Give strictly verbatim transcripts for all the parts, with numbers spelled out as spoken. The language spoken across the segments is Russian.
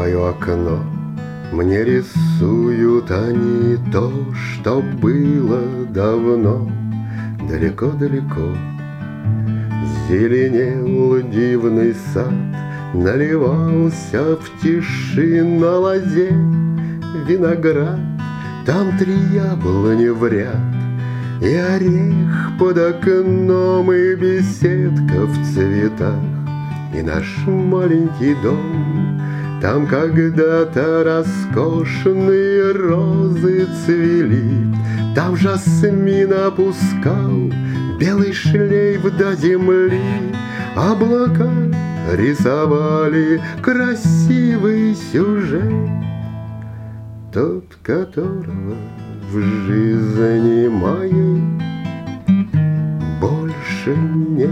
открываю окно, мне рисуют они то, что было давно. Далеко-далеко зеленел дивный сад, наливался в тиши на лозе виноград. Там три яблони в ряд, и орех под окном, и беседка в цветах, и наш маленький дом. Там когда-то роскошные розы цвели, там жасмин опускал белый шлейф до земли. Облака рисовали красивый сюжет, тот, которого в жизни моей больше нет.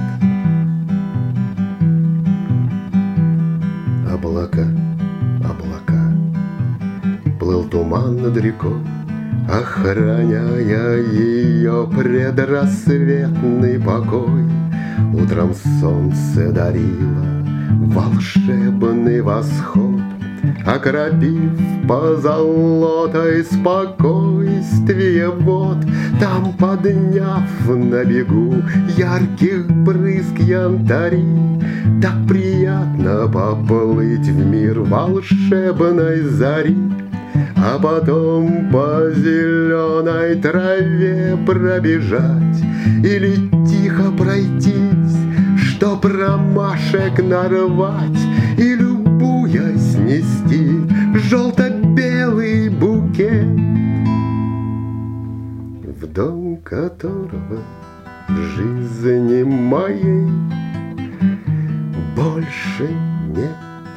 Облака, облака, плыл туман над рекой, охраняя ее предрассветный покой. Утром солнце дарило волшебный восход, окропив позолотой спокойствие вод. Там, подняв на бегу ярких брызг янтари, так приятно поплыть в мир волшебной зари. А потом по зеленой траве пробежать или тихо пройтись, чтоб ромашек нарвать и, любуясь, снести желто-белый букет, в дом которого в жизни моей больше нет.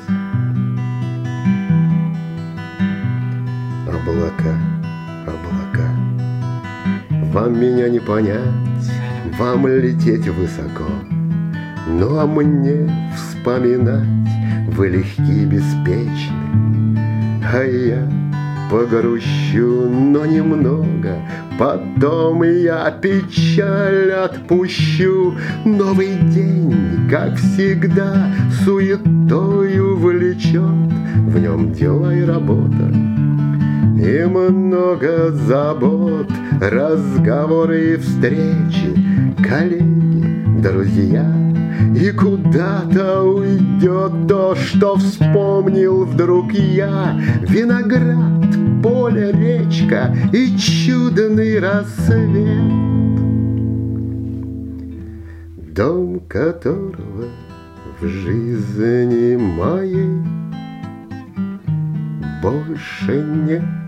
Облака, облака, вам меня не понять, вам лететь высоко, ну а мне вспоминать вы легки и беспечны. А я погрущу, но немного, потом я печаль отпущу. Новый день, как всегда, суетою влечет, в нем дела и работа, и много забот, разговоры и встречи, коллеги, друзья. И куда-то уйдет то, что вспомнил вдруг я: виноград, поле, речка и чудный рассвет, дом которого в жизни моей больше нет.